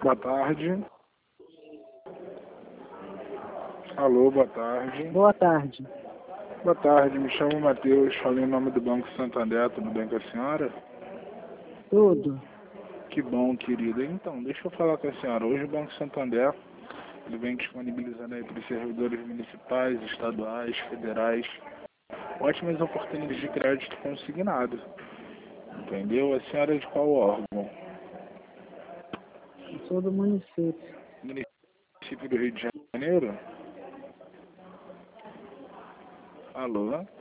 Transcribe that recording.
Boa tarde. Alô, boa tarde. Boa tarde. Boa tarde, me chamo Matheus, falei em nome do Banco Santander, tudo bem com a senhora? Tudo. Que bom, querida. Então, deixa eu falar com a senhora. Hoje o Banco Santander, ele vem disponibilizando aí para os servidores municipais, estaduais, federais, ótimas oportunidades de crédito consignado. Entendeu? A senhora é de qual órgão? Eu sou do município. Município do Rio de Janeiro? Alô?